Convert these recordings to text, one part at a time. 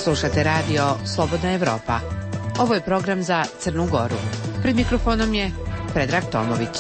Slušate radio Slobodna Evropa. Ovo je program za Crnu Goru. Pred mikrofonom je Predrag Tomović.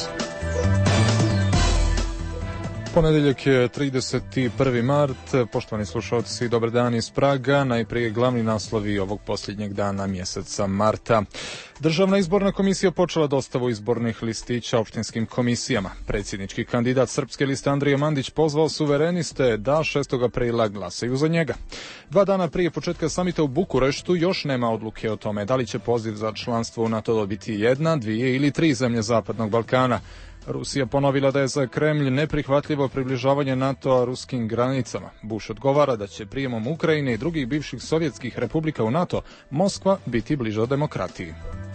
Ponedeljak je 31. mart. Poštovani slušalci, dobar dan iz Praga. Najprije glavni naslovi ovog posljednjeg dana mjeseca marta. Državna izborna komisija počela dostavu izbornih listića opštinskim komisijama. Predsjednički kandidat Srpske liste Andrija Mandić pozvao suvereniste da 6. aprila glasaju za njega. 2 dana prije početka samita u Bukureštu još nema odluke o tome da li će poziv za članstvo u NATO dobiti 1, 2 ili 3 zemlje Zapadnog Balkana. Rusija ponovila da je za Kremlj neprihvatljivo približavanje NATO-a ruskim granicama. Bush odgovara da će prijemom Ukrajine i drugih bivših sovjetskih republika u NATO Moskva biti bliža demokratiji.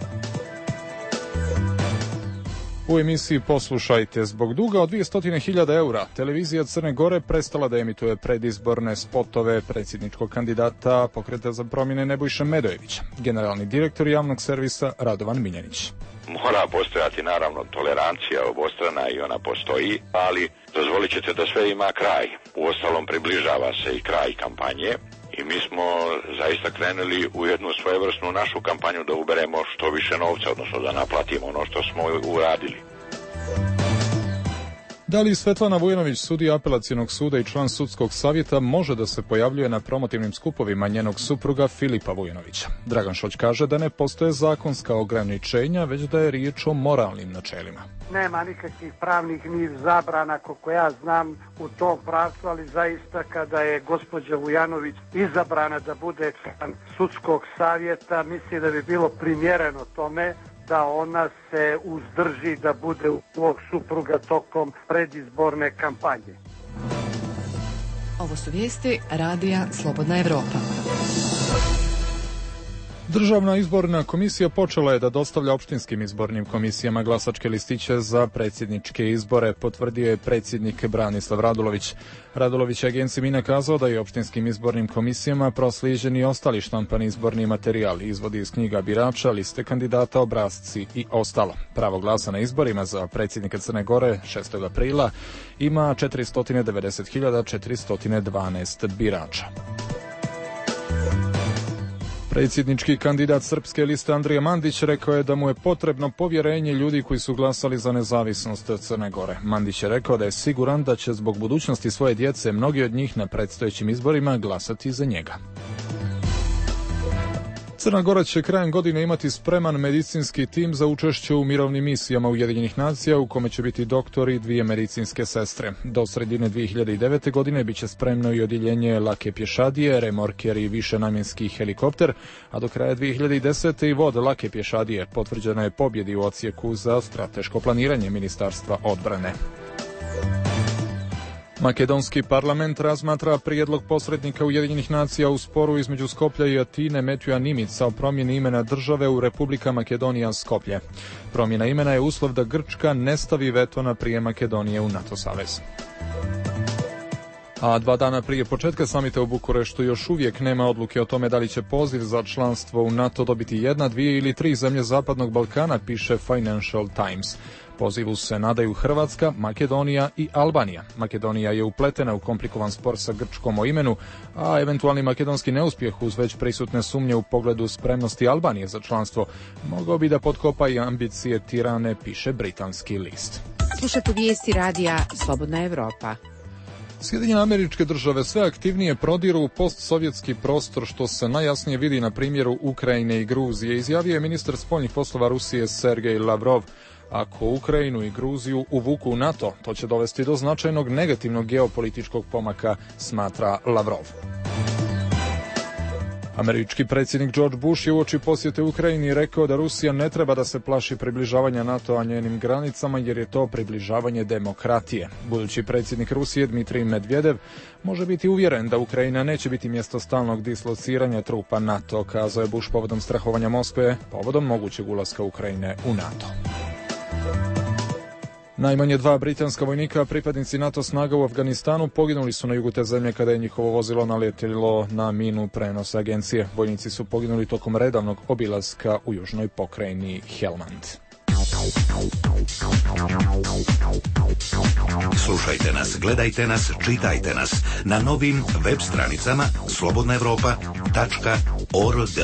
U emisiji poslušajte, zbog duga od 200.000 eura, televizija Crne Gore prestala da emituje predizborne spotove predsjedničkog kandidata Pokreta za promjene Nebojše Medojevića. Generalni direktor javnog servisa Radovan Miljanić. Mora postojati naravno tolerancija obostrana i ona postoji, ali dozvolit ćete da sve ima kraj. Uostalom približava se i kraj kampanje i mi smo zaista krenuli u jednu svojevrsnu našu kampanju da uberemo što više novca, odnosno da naplatimo ono što smo uradili. Da li Svetlana Vujanović, sudija apelacionog suda i član sudskog savjeta, može da se pojavljuje na promotivnim skupovima njenog supruga Filipa Vujanovića? Dragan Šoć kaže da ne postoje zakonska ograničenja, već da je riječ o moralnim načelima. Nema nikakvih pravnih ni zabrana, koliko ja znam, u tom pravcu, ali zaista kada je gospođa Vujanović izabrana da bude član sudskog savjeta, mislim da bi bilo primjereno tome da ona se uzdrži da bude u svog supruga tokom predizborne kampanje. Ovo su vijesti Radija Slobodna Evropa. Državna izborna komisija počela je da dostavlja opštinskim izbornim komisijama glasačke listiće za predsjedničke izbore, potvrdio je predsjednik Branislav Radulović. Radulović je agenciji MINA kazao da je opštinskim izbornim komisijama proslijeđeni i ostali štampani izborni materijali, izvodi iz knjiga birača, liste kandidata, obrasci i ostalo. Pravo glasa na izborima za predsjednika Crne Gore 6. aprila ima 490.412 birača. Predsjednički kandidat Srpske liste Andrija Mandić rekao je da mu je potrebno povjerenje ljudi koji su glasali za nezavisnost Crne Gore. Mandić je rekao da je siguran da će zbog budućnosti svoje djece mnogi od njih na predstojećim izborima glasati za njega. Crna Gora će krajem godine imati spreman medicinski tim za učešće u mirovnim misijama Ujedinjenih nacija u kome će biti doktori i 2 medicinske sestre. Do sredine 2009. godine bit će spremno i odjeljenje lake pješadije, remorker i višenamjenski helikopter, a do kraja 2010. i vod lake pješadije. Potvrđena je pobjedi u odsjeku za strateško planiranje Ministarstva odbrane. Makedonski parlament razmatra prijedlog posrednika Ujedinjenih nacija u sporu između Skoplja i Atine Metjuja Nimica o promjeni imena države u Republika Makedonija Skoplje. Promjena imena je uslov da Grčka ne stavi veto na prijem Makedonije u NATO savez. A 2 dana prije početka samita u Bukureštu još uvijek nema odluke o tome da li će poziv za članstvo u NATO dobiti 1, 2 ili 3 zemlje Zapadnog Balkana, piše Financial Times. Pozivu se nadaju Hrvatska, Makedonija i Albanija. Makedonija je upletena u komplikovan spor sa Grčkom o imenu, a eventualni makedonski neuspjeh uz već prisutne sumnje u pogledu spremnosti Albanije za članstvo mogao bi da potkopa i ambicije Tirane, piše britanski list. Slušate vijesti Radija Slobodna Evropa. Sjedinjene Američke Države sve aktivnije prodiru u postsovjetski prostor, što se najjasnije vidi na primjeru Ukrajine i Gruzije, izjavio je ministar spoljnih poslova Rusije Sergej Lavrov. Ako Ukrajinu i Gruziju uvuku u NATO, to će dovesti do značajnog negativnog geopolitičkog pomaka, smatra Lavrov. Američki predsjednik George Bush je uoči posjete Ukrajini rekao da Rusija ne treba da se plaši približavanja NATO-a njenim granicama, jer je to približavanje demokratije. Budući predsjednik Rusije Dmitrij Medvedev može biti uvjeren da Ukrajina neće biti mjesto stalnog dislociranja trupa NATO, kazao je Bush povodom strahovanja Moskve, povodom mogućeg ulaska Ukrajine u NATO. Najmanje 2 britanska vojnika, pripadnici NATO snaga u Afganistanu, poginuli su na jugu te zemlje kada je njihovo vozilo naletjelo na minu, prenose agencije. Vojnici su poginuli tokom redovnog obilaska u južnoj pokrajini Helmand. Slušajte nas, gledajte nas, čitajte nas na novim web stranicama slobodnaevropa.org.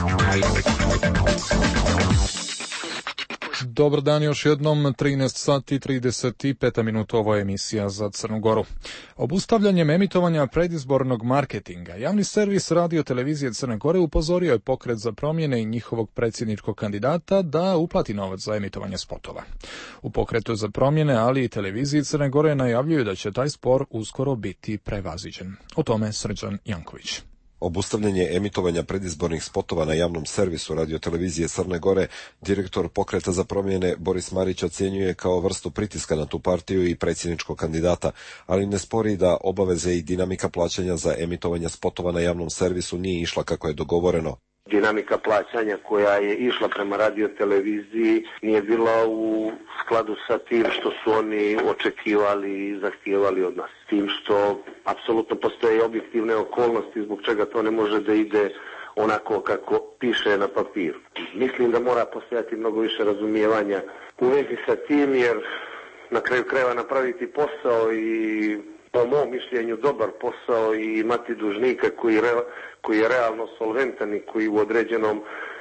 Dobar dan još jednom, 13 sati 35 minuta, ovo je emisija za Crnu Goru. Obustavljanjem emitovanja predizbornog marketinga, javni servis radio televizije Crne Gore upozorio je Pokret za promjene i njihovog predsjedničkog kandidata da uplati novac za emitovanje spotova. U Pokretu za promjene, ali i televiziji Crne Gore najavljuju da će taj spor uskoro biti prevaziđen. O tome Srđan Janković. Obustavljanje emitovanja predizbornih spotova na javnom servisu radiotelevizije Crne Gore direktor Pokreta za promjene Boris Marić ocjenjuje kao vrstu pritiska na tu partiju i predsjedničkog kandidata, ali ne spori da obaveze i dinamika plaćanja za emitovanje spotova na javnom servisu nije išla kako je dogovoreno. Dinamika plaćanja koja je išla prema radioteleviziji nije bila u skladu sa tim što su oni očekivali i zahtijevali od nas. Tim što apsolutno postoje objektivne okolnosti zbog čega to ne može da ide onako kako piše na papiru. Mislim da mora postojati mnogo više razumijevanja u vezi sa tim, jer na kraju krajeva napraviti posao i po mom mišljenju dobar posao i imati dužnika koji je realno solventan i koji u određenom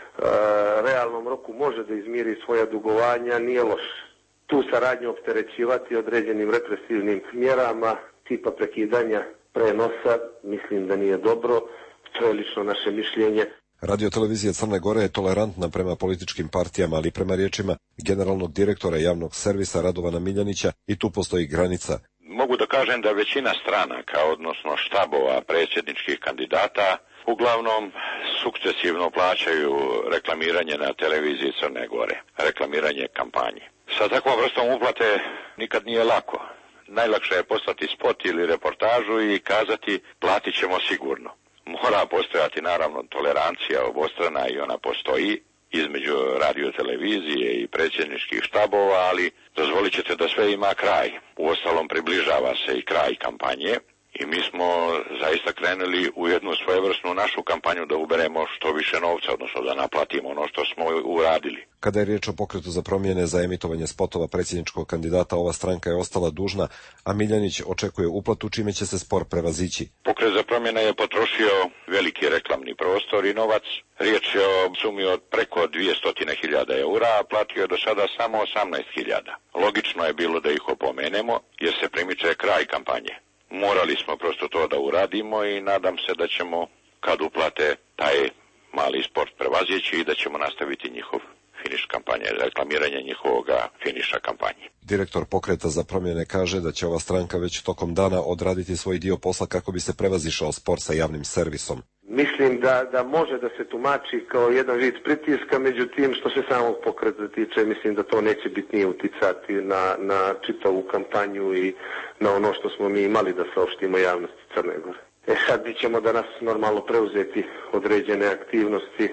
realnom roku može da izmiri svoja dugovanja, nije loše. Tu saradnju opterećivati određenim represivnim mjerama tipa prekidanja prenosa mislim da nije dobro, to je lično naše mišljenje. Radiotelevizija Crne Gore je tolerantna prema političkim partijama, ali prema riječima generalnog direktora javnog servisa Radovana Miljanića i tu postoji granica. Mogu da kažem da većina stranaka, odnosno štabova predsjedničkih kandidata, uglavnom sukcesivno plaćaju reklamiranje na televiziji Crne Gore, reklamiranje kampanje. Sa takvom vrstom uplate nikad nije lako. Najlakše je poslati spot ili reportažu i kazati platit ćemo sigurno. Mora postojati naravno tolerancija obostrana i ona postoji između radiotelevizije i predsjedničkih štabova, ali dozvolit ćete da sve ima kraj. Uostalom približava se i kraj kampanje i mi smo zaista krenuli u jednu svojevrsnu našu kampanju da uberemo što više novca, odnosno da naplatimo ono što smo uradili. Kada je riječ o Pokretu za promjene za emitovanje spotova predsjedničkog kandidata, ova stranka je ostala dužna, a Miljanić očekuje uplatu čime će se spor prevazići. Pokret za promjene je potrošio veliki reklamni prostor i novac. Riječ je o sumi od preko 200.000 eura, a platio je do sada samo 18.000. Logično je bilo da ih opomenemo jer se primiče kraj kampanje. Morali smo prosto to da uradimo i nadam se da ćemo, kad uplate, taj mali sport prevazići i da ćemo nastaviti njihov finiš kampanje, reklamiranje njihovog finiša kampanje. Direktor Pokreta za promjene kaže da će ova stranka već tokom dana odraditi svoj dio posla kako bi se prevazišao spor sa javnim servisom. Mislim da može da se tumači kao jedan vid pritiska, međutim što se samog pokreta tiče, mislim da to neće bitnije uticati na čitavu kampanju i na ono što smo mi imali da saopštimo javnosti Crne Gore. Sad ćemo danas normalno preuzeti određene aktivnosti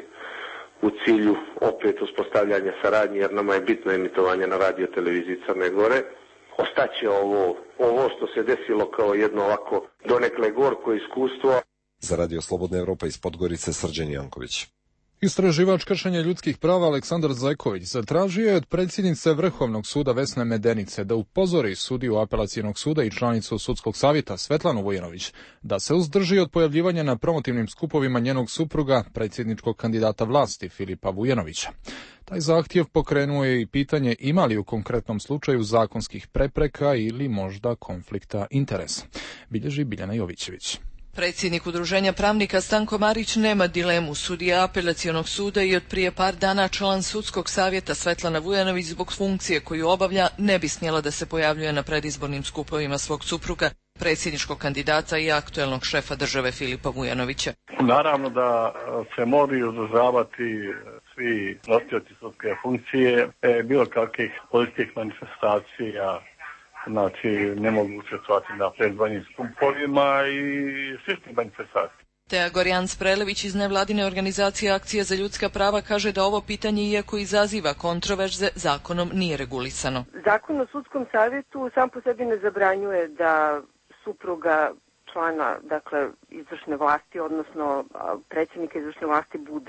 u cilju opet uspostavljanja saradnje, jer nama je bitno emitovanje na radioteleviziji Crne Gore. Ostaće ovo što se desilo kao jedno ovako donekle gorko iskustvo. Za Radio Slobodna Evropa iz Podgorice, Srđan Janković. Istraživač kršenja ljudskih prava Aleksandar Zajković zatražio je od predsjednice Vrhovnog suda Vesne Medenice da upozori sudiju Apelacionog suda i članicu Sudskog savjeta Svetlanu Vujanović da se uzdrži od pojavljivanja na promotivnim skupovima njenog supruga, predsjedničkog kandidata vlasti Filipa Vujanovića. Taj zahtjev pokrenuo je i pitanje ima li u konkretnom slučaju zakonskih prepreka ili možda konflikta interesa, bilježi Biljana Jovićević. Predsjednik Udruženja pravnika Stanko Marić nema dilemu. Sudija Apelacionog suda i od prije par dana član Sudskog savjeta Svetlana Vujanović zbog funkcije koju obavlja ne bi smjela da se pojavljuje na predizbornim skupovima svog supruga, predsjedničkog kandidata i aktuelnog šefa države Filipa Vujanovića. Naravno da se moraju uzdržavati svi nosioci sudske funkcije, bilo kakvih političkih manifestacija, znači ne mogu učestvovati na predizbornim skupovima i sličnih manifestacija. Teja Gorjan-Sprelević iz nevladine organizacije Akcija za ljudska prava kaže da ovo pitanje, iako izaziva kontroverze, zakonom nije regulisano. Zakon o sudskom savjetu sam po sebi ne zabranjuje da supruga člana, dakle, izvršne vlasti, odnosno predsjednika izvršne vlasti bude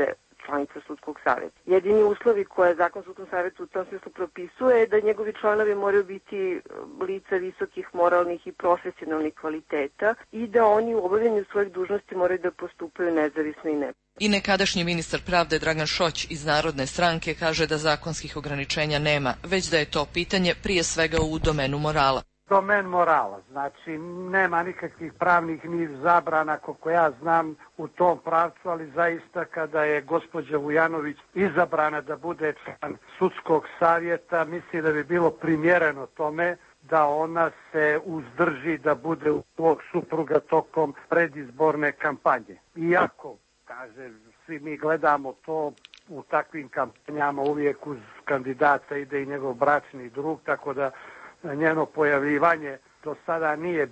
članica sudskog savjeta. Jedini uslovi koje zakon sudskom savjetu u tom smislu propisuje je da njegovi članovi moraju biti lica visokih moralnih i profesionalnih kvaliteta i da oni u obavljanju svojih dužnosti moraju da postupaju nezavisno i ne. I nekadašnji ministar pravde Dragan Šoć iz Narodne stranke kaže da zakonskih ograničenja nema, već da je to pitanje prije svega u domenu morala. Domen morala, znači nema nikakvih pravnih ni zabrana koliko ja znam u tom pravcu, ali zaista kada je gospođa Vujanović izabrana da bude član sudskog savjeta, mislim da bi bilo primjereno tome da ona se uzdrži da bude u svog supruga tokom predizborne kampanje. Iako, kaže, svi mi gledamo to u takvim kampanjama, uvijek uz kandidata ide i njegov bračni drug, tako da njeno pojavljivanje do sada nije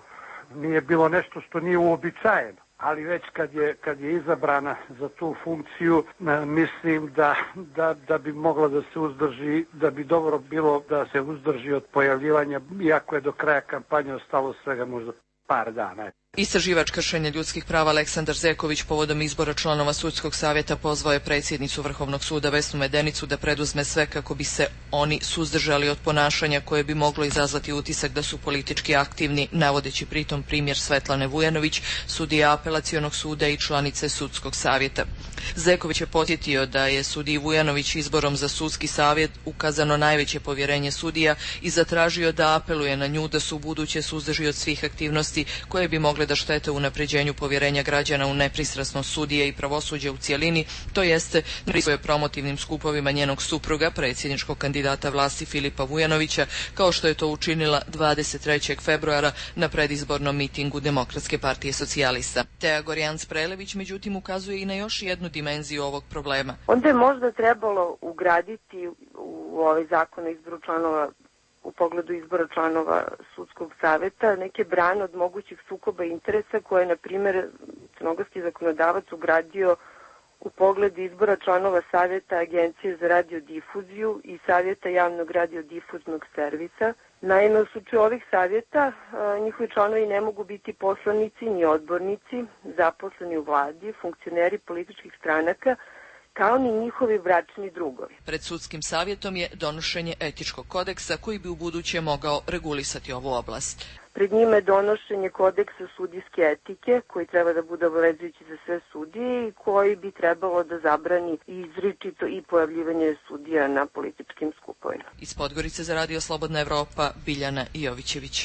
bilo nešto što nije uobičajeno. Ali već kad je izabrana za tu funkciju, mislim da bi mogla da se uzdrži, da bi dobro bilo da se uzdrži od pojavljivanja, iako je do kraja kampanje ostalo svega možda par dana. Istraživač kršenja ljudskih prava Aleksandar Zeković povodom izbora članova sudskog savjeta pozvao je predsjednicu Vrhovnog suda Vesnu Medenicu da preduzme sve kako bi se oni suzdržali od ponašanja koje bi moglo izazvati utisak da su politički aktivni, navodeći pritom primjer Svetlane Vujanović, sudija Apelacionog suda i članice sudskog savjeta. Zeković je podsjetio da je sudiji Vujanović izborom za sudski savjet ukazano najveće povjerenje sudija i zatražio da apeluje na nju da se ubuduće suzdrži od svih aktivnosti koje bi mogle da štete unapređenju povjerenja građana u nepristrasnost sudije i pravosuđe u cjelini, to jeste prisustvuje promotivnim skupovima njenog supruga, predsjedničkog kandidata vlasti Filipa Vujanovića, kao što je to učinila 23. februara na predizbornom mitingu Demokratske partije socijalista. Teja Gorjanc-Prelević međutim ukazuje i na još jednu dimenziju ovog problema. Onda je možda trebalo ugraditi u ovaj zakon o izboru članova u pogledu izbora članova sudskog savjeta neke brane od mogućih sukoba interesa koje je, na primjer, crnogorski zakonodavac ugradio u pogledu izbora članova savjeta Agencije za radiodifuziju i savjeta javnog radiodifuznog servisa. Naime, u slučaju ovih savjeta njihovi članovi ne mogu biti poslanici ni odbornici, zaposleni u vladi, funkcioneri političkih stranaka, kao ni njihovi bračni drugovi. Pred sudskim savjetom je donošenje etičkog kodeksa koji bi ubuduće mogao regulisati ovu oblast. Pred njima je donošenje kodeksa sudijske etike koji treba da bude obavezujući za sve sudije i koji bi trebalo da zabrani izričito i pojavljivanje sudija na političkim skupovima. Iz Podgorice za Radio Slobodna Evropa, Biljana Jovićević.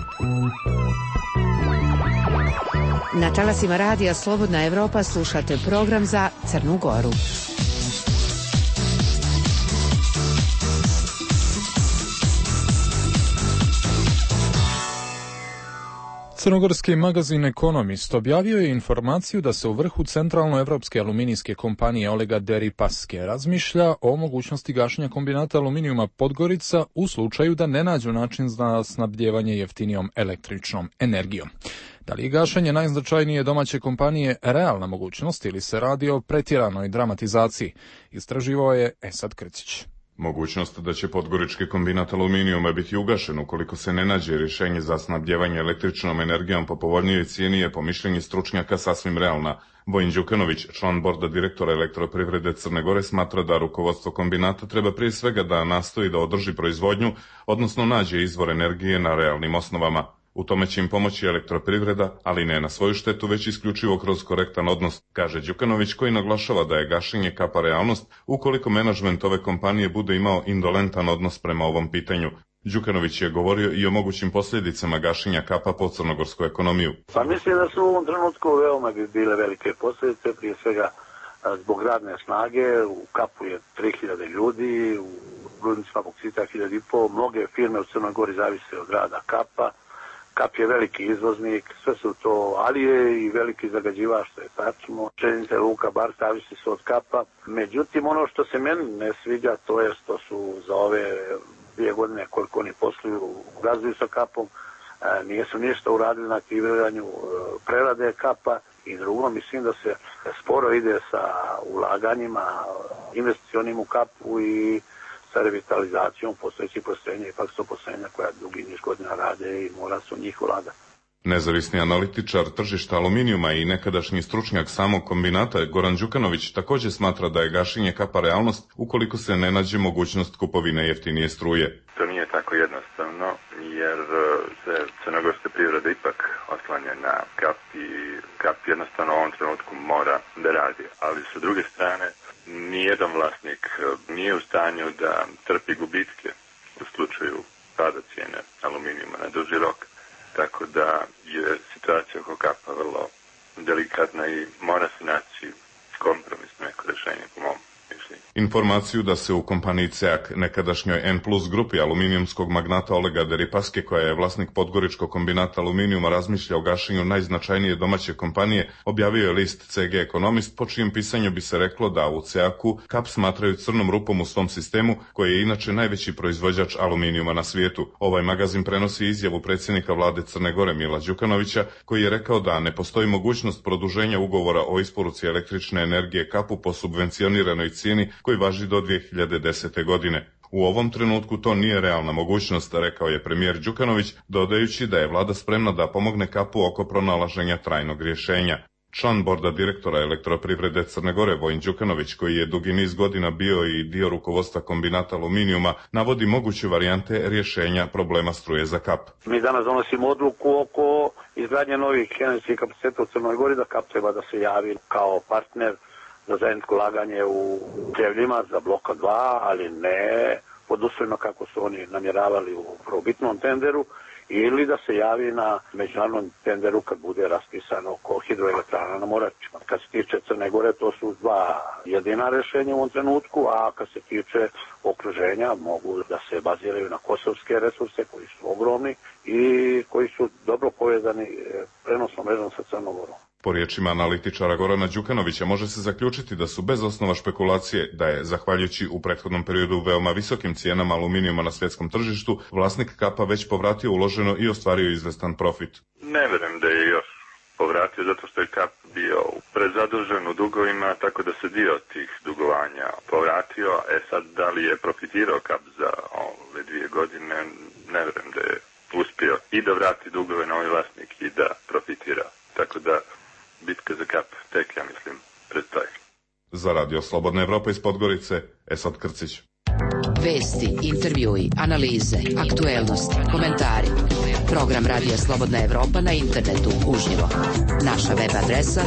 Na talasima Radija Slobodna Evropa slušate program za Crnu Goru. Crnogorski magazin Ekonomist objavio je informaciju da se u vrhu centralnoevropske aluminijske kompanije Olega Deripaske razmišlja o mogućnosti gašenja kombinata aluminijuma Podgorica u slučaju da ne nađu način za snabdjevanje jeftinijom električnom energijom. Da li je gašenje najznačajnije domaće kompanije realna mogućnost ili se radi o pretjeranoj dramatizaciji? Istraživao je Esad Krcić. Mogućnost da će podgorički kombinat aluminijuma biti ugašen ukoliko se ne nađe rješenje za snabdjevanje električnom energijom po povoljnijoj cijeni je po mišljenju stručnjaka sasvim realna. Vojin Đukanović, član borda direktora Elektroprivrede Crne Gore, smatra da rukovodstvo kombinata treba prije svega da nastoji da održi proizvodnju, odnosno nađe izvor energije na realnim osnovama. U tome će im pomoći Elektroprivreda, ali ne na svoju štetu, već isključivo kroz korektan odnos, kaže Đukanović, koji naglašava da je gašenje kapa realnost ukoliko menadžment ove kompanije bude imao indolentan odnos prema ovom pitanju. Đukanović je govorio i o mogućim posljedicama gašenja kapa po crnogorsku ekonomiju. Pa mislim da su u ovom trenutku veoma bi bile velike posljedice, prije svega zbog radne snage. U kapu je 3000 ljudi, u rudnicima boksita 1500, mnoge firme u Crnoj Gori zavise od rada kapa. Kap je veliki izvoznik, sve su to alije i veliki zagađivač, što je tačno. Željeznice luka bar zavisi su od kapa. Međutim, ono što se meni ne sviđa, to je što su za ove 2 godine koliko oni posluju u razvoju sa kapom, nisu ništa uradili na aktiviranju prerade kapa. I drugo, mislim da se sporo ide sa ulaganjima investicionim u kapu i sa revitalizacijom postojećih postrojenja, ipak su postrojenja koja dugi niz godina rade i mora se u njih ulagati. Nezavisni analitičar tržišta aluminijuma i nekadašnji stručnjak samog kombinata Goran Đukanović također smatra da je gašenje kapa realnost ukoliko se ne nađe mogućnost kupovine jeftinije struje. To nije tako jednostavno jer se crnogorska privreda ipak oslanja na kap i kap jednostavno u ovom trenutku mora da radi. Ali sa druge strane nijedan vlasnik nije u stanju da trpi gubitke u slučaju pada cijene aluminijuma na duži rok. Tako da je situacija oko kapa vrlo delikatna i mora se naći kompromisno neko rješenje po mom mišljenju. Informaciju da se u kompaniji CEAK, nekadašnjoj N Plus grupi aluminijumskog magnata Olega Deripaske, koja je vlasnik podgoričkog kombinata aluminijuma, razmišlja o gašenju najznačajnije domaće kompanije, objavio je list CG Ekonomist, po čijem pisanju bi se reklo da u CEAK-u kap smatraju crnom rupom u svom sistemu, koji je inače najveći proizvođač aluminijuma na svijetu. Ovaj magazin prenosi izjavu predsjednika vlade Crne Gore Mila Đukanovića, koji je rekao da ne postoji mogućnost produženja ugovora o isporuci električne energije kapu po subvencioniranoj cijeni koji važi do 2010. godine. U ovom trenutku to nije realna mogućnost, rekao je premijer Đukanović, dodajući da je vlada spremna da pomogne kapu oko pronalaženja trajnog rješenja. Član borda direktora Elektroprivrede Crne Gore Vojin Đukanović, koji je dugi niz godina bio i dio rukovodstva kombinata aluminijuma, navodi moguće varijante rješenja problema struje za kap. Mi danas donosimo odluku oko izgradnje novih energetskih kapaciteta u Crnoj Gori, da kap treba da se javi kao partner za zajedničko ulaganje u Đevljima za bloka 2, ali ne pod uslovima kako su oni namjeravali u prvobitnom tenderu, ili da se javi na međunarodnom tenderu kad bude raspisano oko hidroelektrana na Moračima. Kad se tiče Crne Gore, to su dva jedina rješenja u ovom trenutku, a kad se tiče okruženja, mogu da se baziraju na kosovske resurse koji su ogromni i koji su dobro povezani prenosnom mrežom sa Crnom Gorom. Po riječima analitičara Gorana Đukanovića može se zaključiti da su bez osnova špekulacije da je, zahvaljujući u prethodnom periodu veoma visokim cijenama aluminijuma na svjetskom tržištu, vlasnik kapa već povratio uloženo i ostvario izvestan profit. Ne vjerujem da je još povratio zato što je kap bio prezadužen u dugovima, tako da se dio tih dugovanja povratio. Sad, da li je profitirao kap za ove 2 godine, ne vjerujem da je uspio i da vrati dugove na ovaj vlasnik i da profitira. Tako da bitka za kap tek, ja mislim, predstoji. Za Radio Slobodna Evropa iz Podgorice, Esad Krcić. Vesti, intervjui, analize, aktuelnosti, komentari. Program Radija Slobodna Evropa na internetu uživo. Naša web adresa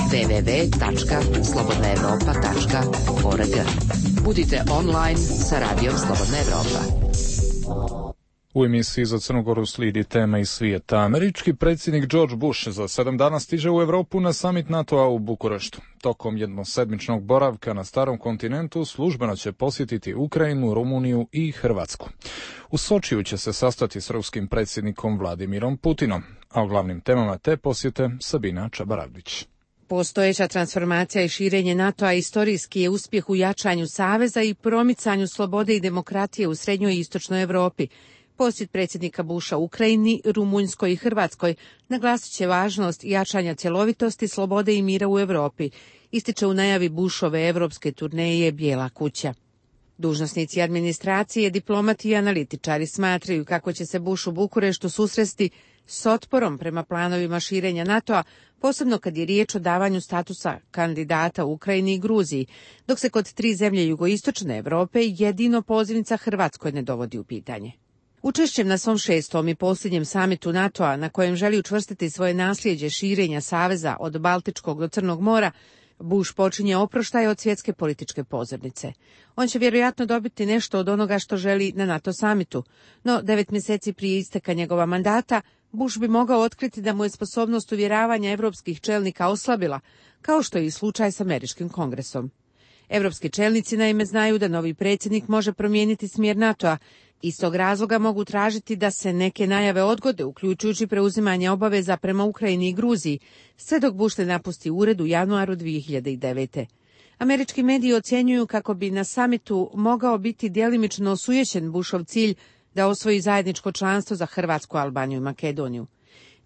www.slobodnaevropa.org. Budite online sa Radijom Slobodna Evropa. U emisiji za Crnu Goru slijedi tema iz svijeta. Američki predsjednik George Bush za 7 dana stiže u Evropu na samit NATO-a u Bukureštu. Tokom jednosedmičnog boravka na starom kontinentu službeno će posjetiti Ukrajinu, Rumuniju i Hrvatsku. U Sočiju će se sastati s ruskim predsjednikom Vladimirom Putinom, a o glavnim temama te posjete Sabina Čabaravdić. Postojeća transformacija i širenje NATO-a istorijski je uspjeh u jačanju saveza i promicanju slobode i demokratije u srednjoj i istočnoj Evropi. Posjet predsjednika Busha Ukrajini, Rumunjskoj i Hrvatskoj naglasit će važnost jačanja cjelovitosti, slobode i mira u Europi, ističe u najavi Bushove evropske turneje Bijela kuća. Dužnosnici administracije, diplomati i analitičari smatraju kako će se Bush u Bukureštu susresti s otporom prema planovima širenja NATO-a, posebno kad je riječ o davanju statusa kandidata u Ukrajini i Gruziji, dok se kod 3 zemlje jugoistočne Europe jedino pozivnica Hrvatskoj ne dovodi u pitanje. Učešćem na svom 6. i posljednjem samitu NATO-a, na kojem želi učvrstiti svoje nasljeđe širenja saveza od Baltičkog do Crnog mora, Bush počinje oproštaj od svjetske političke pozornice. On će vjerojatno dobiti nešto od onoga što želi na NATO samitu, no 9 mjeseci prije isteka njegova mandata, Bush bi mogao otkriti da mu je sposobnost uvjeravanja evropskih čelnika oslabila, kao što je i slučaj s američkim kongresom. Evropski čelnici naime znaju da novi predsjednik može promijeniti smjer NATO-a. Iz tog razloga mogu tražiti da se neke najave odgode, uključujući preuzimanje obaveza prema Ukrajini i Gruziji, sve dok Bush ne napusti ured u januaru 2009. Američki mediji ocjenjuju kako bi na samitu mogao biti djelimično osujećen Bushov cilj da osvoji zajedničko članstvo za Hrvatsku, Albaniju i Makedoniju.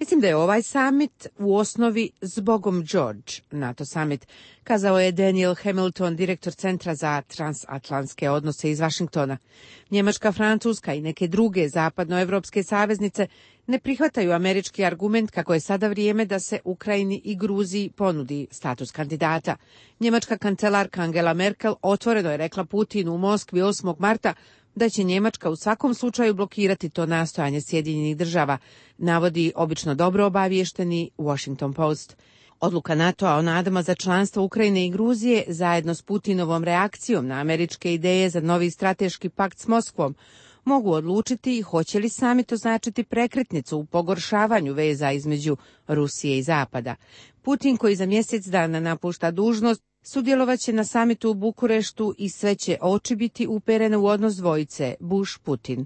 Mislim da je ovaj summit u osnovi zbogom George, NATO summit, kazao je Daniel Hamilton, direktor Centra za transatlantske odnose iz Vašingtona. Njemačka, Francuska i neke druge zapadnoevropske saveznice ne prihvataju američki argument kako je sada vrijeme da se Ukrajini i Gruziji ponudi status kandidata. Njemačka kancelarka Angela Merkel otvoreno je rekla Putinu u Moskvi 8. marta da će Njemačka u svakom slučaju blokirati to nastojanje Sjedinjenih država, navodi obično dobro obaviješteni Washington Post. Odluka NATO-a o nadama za članstvo Ukrajine i Gruzije zajedno s Putinovom reakcijom na američke ideje za novi strateški pakt s Moskvom mogu odlučiti hoće li samit označiti prekretnicu u pogoršavanju veza između Rusije i Zapada. Putin, koji za mjesec dana napušta dužnost, sudjelovaće na samitu u Bukureštu i sve će oči biti uperene u odnos dvojice Bush-Putin.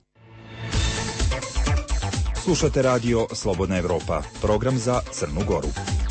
Slušate radio Slobodna Evropa, program za Crnu Goru.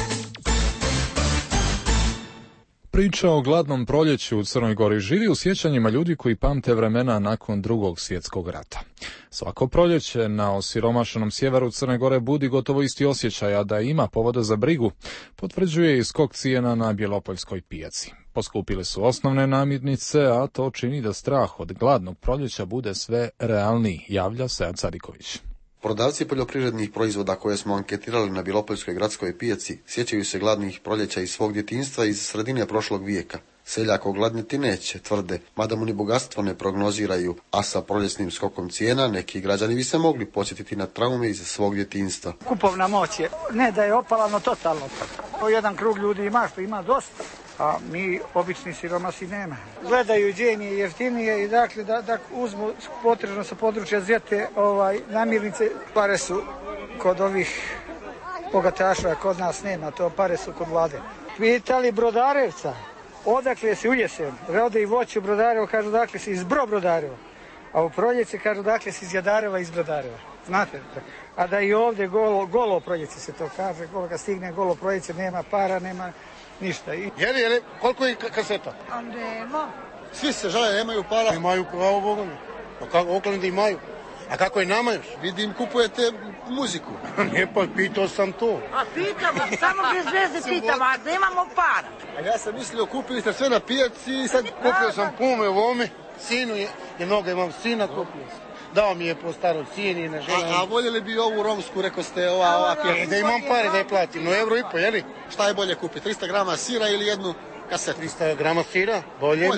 Priča o gladnom proljeću u Crnoj Gori živi u sjećanjima ljudi koji pamte vremena nakon Drugog svjetskog rata. Svako proljeće na osiromašenom sjeveru Crne Gore budi gotovo isti osjećaj, a da ima povoda za brigu, potvrđuje i skok cijena na Bjelopoljskoj pijaci. Poskupile su osnovne namirnice, a to čini da strah od gladnog proljeća bude sve realniji, javlja Sead Sadiković. Prodavci poljoprivrednih proizvoda koje smo anketirali na Bjelopoljskoj gradskoj pijaci sjećaju se gladnih proljeća iz svog djetinjstva iz sredine prošlog vijeka. Seljak ogladniti neće, tvrde, mada mu ni bogatstvo ne prognoziraju, a sa proljesnim skokom cijena neki građani bi se mogli podsjetiti na traume iz svog djetinjstva. Kupovna moć je, ne da je opala, no totalno. Jedan krug ljudi ima što ima dosta, a mi obični siromasi nema. Gledaju dženije jeftinije i dakle da uzmu potrebno sa područja Zete namirnice, pare su kod ovih bogataša, kod nas nema, to pare su kod vlade. Pitali Brodarevca, odakle si u jesen, rode i voću Brodarevo, kažu dakle si iz Brodarevo, a u proljeće kažu dakle si iz Jadareva, iz Brodareva. Znate, a da i ovdje golo proljeće se to kaže, koliko stigne golo proljeće, nema para, nema ništa. Jeli, koliko je kaseta? A nema. Svi se žale, nemaju para. Imaju pravo Bogom. Oklandi imaju. A kako je nama još? Vidim, kupujete muziku. Ne, pa pitao sam to. A pitam, samo bez veze pitam, a nemamo para. A ja sam mislio, kupili ste sve na pijaci i sad kupio sam pume u ovome. Sinu je mnogo imam sina, kupio sam. Dao mi je po staroj cijeni na žena. A voljeli bi ovu romsku, rekao ste, ova pijaca? Da imam pare da je platim, no €1,5, jeli? Šta je bolje kupiti, 300 grama sira ili jednu kasetu? 300 grama sira, bolje.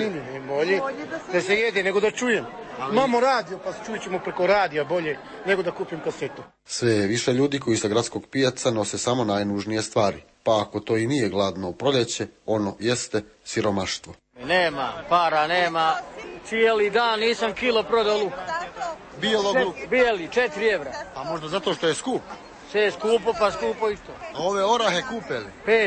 Da se jede nego da čujem. Imamo radio, pa čujet ćemo preko radija bolje nego da kupim kasetu. Sve je više ljudi koji sa gradskog pijaca nose samo najnužnije stvari. Pa ako to i nije gladno proljeće, ono jeste siromaštvo. Nema, para nema. Cijeli dan nisam kilo prodao luka. Bijelog luka? Bijeli, 4 €. A možda zato što je skup? Sve je skupo, pa skupo isto. A ove orahe kupeli?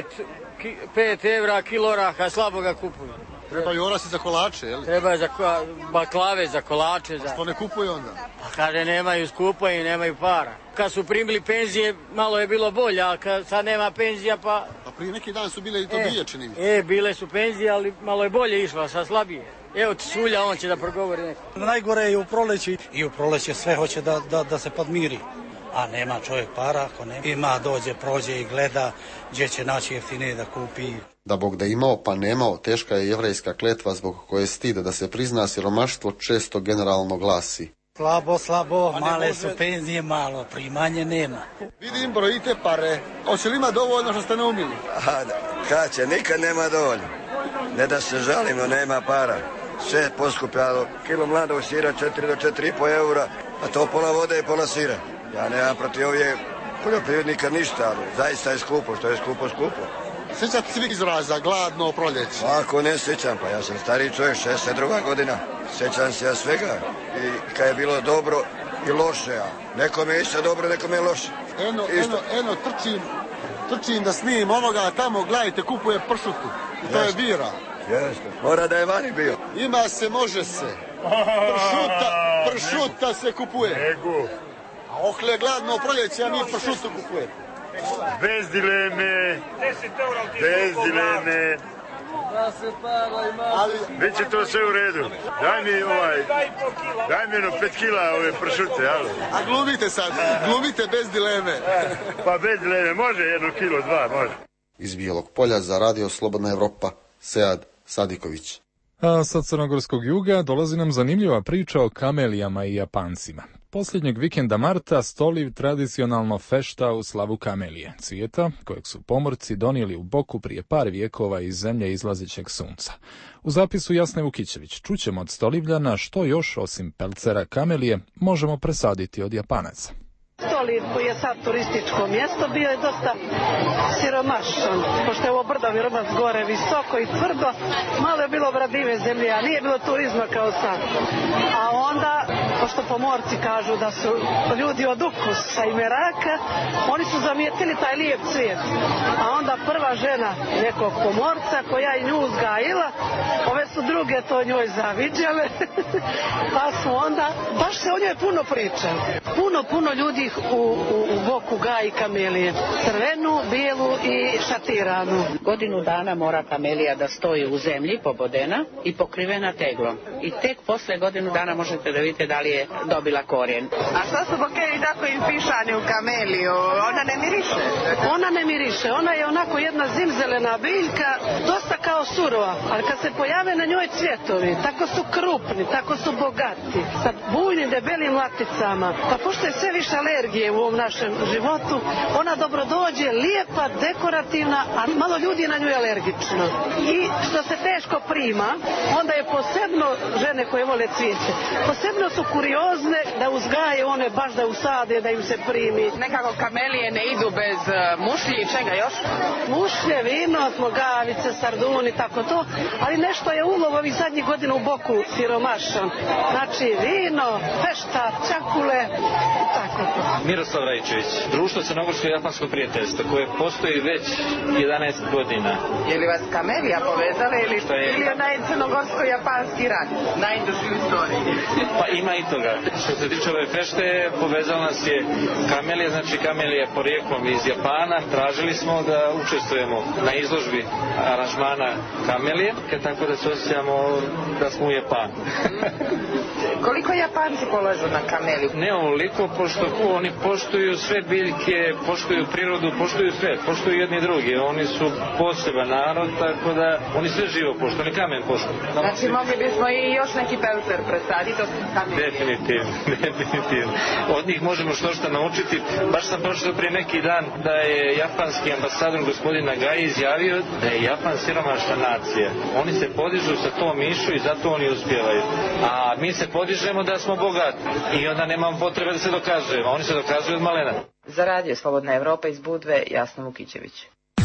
5 € kilo oraha, slabo ga kupuju. Trebaju orasi za kolače, jel? Treba za baklave, za kolače. A što ne kupuju onda? Pa kaže nemaju skupo i nemaju para. Kad su primili penzije, malo je bilo bolje, a kad sad nema penzija pa... A prije neki dan su bile i to dvije, čini mi. Bile su penzije, ali malo je bolje išla, sad slabije. Evo ti Sulja, on će da progovori neko. Najgore je u proleći. I u proleći sve hoće da se podmiri. A nema čovjek para, ako ne ima, dođe, prođe i gleda gdje će naći jeftinije da kupi. Da Bog da imao pa nemao, teška je jevrejska kletva zbog koje stid da se prizna siromaštvo često generalno glasi. Slabo, male su penzije, malo, primanje nema. Vidim, brojite pare. Hoće li ima dovoljno što ste ne umili? Kad će, nikad nema dovoljno. Ne da se žalimo, nema para. Sve poskupljalo, kilo mladog sira 4 do 4,5 €, a to pola vode i pola sira. Ja nemam protiv ovdje poljoprivrednika ništa, ali zaista je skupo, što je skupo. Sjećate se izraza gladno proljeće? Ako ne sjećam, pa ja sam stariji čovjek, 62 godina. Sjećam se ja svega i kad je bilo dobro i loše, a nekome je isto dobro, nekome je loše. Eno, trčim da snijem onoga tamo, gledajte, kupuje pršutu. I to je bira. Jeste, mora da je vani bio. Ima se, može se. Pršuta se kupuje. A ohle gladno proljeće, a mi pršutu kupuje. Bez dileme. Biće to sve u redu. Daj mi 5 kila ove pršute, jel? A glumite sad, glumite bez dileme. Pa bez dileme, može 1 kilo, 2, može. Iz Bijelog Polja za radio Slobodna Evropa, Sead Sadiković. A sa crnogorskog juga dolazi nam zanimljiva priča o kamelijama i Japancima. Posljednjeg vikenda marta Stoliv tradicionalno fešta u slavu kamelije, cvijeta kojeg su pomorci donijeli u Boku prije par vijekova iz zemlje izlazećeg sunca. U zapisu Jasne Vukićević čućemo od Stolivljana što još osim pelcera kamelije možemo presaditi od Japanaca. Stoliv, koji je sad turističko mjesto, bio je dosta siromašan, pošto je ovo brdo Virovac gore visoko i tvrdo, malo je bilo obradive zemlje, a nije bilo turizma kao sad. A onda, pošto pomorci kažu da su ljudi od ukusa i meraka, oni su zamijetili taj lijep cvijet. A onda prva žena nekog pomorca koja je nju uzgajila, ove su druge to njoj zaviđale, pa su onda, baš se o njoj puno pričali. Puno ljudi u Boku gaji kamelije. Crvenu, bijelu i šatiranu. Godinu dana mora kamelija da stoji u zemlji pobodena i pokrivena teglom. I tek posle godinu dana možete da vidite da li je dobila korijen. A što su bokevi tako infišani u kameliju? Ona ne miriše? Ona ne miriše. Ona je onako jedna zimzelena biljka, dosta kao surova. Ali kad se pojave na njoj cvjetovi, tako su krupni, tako su bogati. Sa bujnim, debelim laticama. Pa pošto je sve više alergije u ovom našem životu, ona dobro dođe, lijepa, dekorativna, a malo ljudi je na nju alergično. I što se teško prima, onda je posebno žene koje vole cvijeće. Posebno su kuriozne da uzgaje one baš da usade, da im se primi. Nekako kamelije ne idu bez mušlji i čega još? Mušlje, vino, smogavice, sarduni, tako to, ali nešto je ulov ovih zadnjih godina u Boku siromašan. Znači vino, fešta, čakule i tako to. Miroslav Rajčević, društvo crnogorsko-japanskog prijateljstva koje postoji već 11 godina. Je li vas kamelija povezala ili je crnogorsko-japanski rat? Najduži u istoriji. Pa ima i toga. Što se tiče ove fešte, povezala nas je kamelija, znači kamelija porijeklom iz Japana. Tražili smo da učestvujemo na izložbi aranžmana kamelije, tako da se osjećamo da smo u Japanu. Koliko Japanci polažu na kameliju? Ne ovoliko, pošto oni poštuju sve biljke, poštuju prirodu, poštuju sve, poštuju jedni i drugi. Oni su poseban narod, tako da oni sve živo poštuju, oni kamen poštuju. Znači mogli bismo i još neki pelcer presaditi od kamelije? Definitivno. Od njih možemo što naučiti. Baš sam pročitao prije neki dan da je japanski ambasador gospodin Nagai izjavio da je Japan siromašna nacija. Oni se podižu sa tom mišu i zato oni uspijevaju. A mi se podižemo da smo bogati i onda nemamo potrebe da se dokazujemo. Oni se dokazuju od malena. Za radio Slobodna Evropa iz Budve, Jasna Vukićević.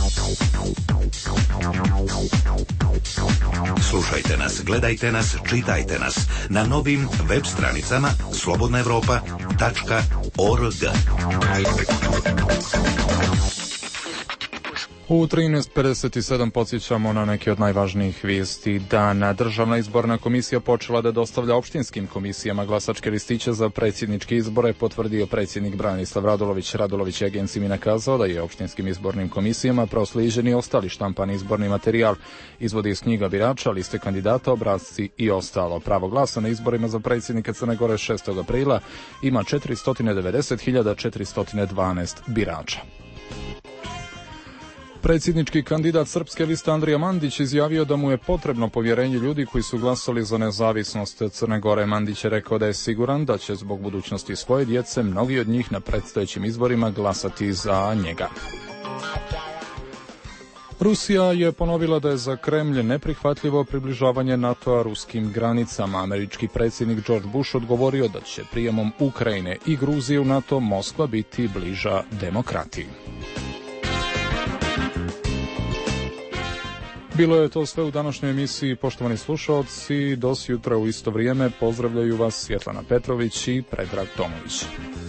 Slušajte nas, gledajte nas, čitajte nas na novim web stranicama slobodnaevropa.org. U 13:57 podsjećamo na neke od najvažnijih vijesti dana. Državna izborna komisija počela da dostavlja opštinskim komisijama glasačke listiće za predsjedničke izbore, potvrdio predsjednik Branislav Radulović. Radulović je agenciji nakazao da je opštinskim izbornim komisijama proslijeđen i ostali štampani izborni materijal, izvodi iz knjiga birača, liste kandidata, obrasci i ostalo. Pravo glasa na izborima za predsjednika Crne Gore 6. aprila ima 490.412 birača. Predsjednički kandidat Srpske liste Andrija Mandić izjavio da mu je potrebno povjerenje ljudi koji su glasali za nezavisnost Crne Gore. Mandić je rekao da je siguran da će zbog budućnosti svoje djece mnogi od njih na predstojećim izborima glasati za njega. Rusija je ponovila da je za Kremlj neprihvatljivo približavanje NATO-a ruskim granicama. Američki predsjednik George Bush odgovorio da će prijemom Ukrajine i Gruzije u NATO Moskva biti bliža demokratiji. Bilo je to sve u današnjoj emisiji, poštovani slušalci. Do sutra u isto vrijeme pozdravljaju vas Svjetlana Petrović i Predrag Tomović.